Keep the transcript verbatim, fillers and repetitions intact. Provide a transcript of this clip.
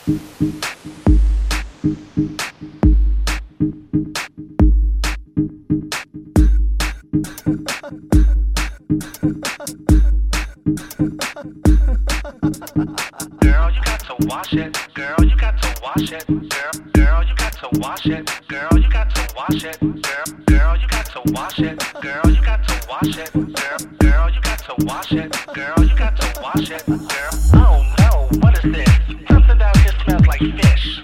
Girl, you got to wash it. Girl, you got to wash it. Girl, girl, you got to wash it. Girl, you got to wash it. Girl, girl, you got to wash it. Girl, you got to wash it. Girl, girl, you got to wash it. Girl, you got to wash it. Girl, oh no, what is this? Something down here smells like fish.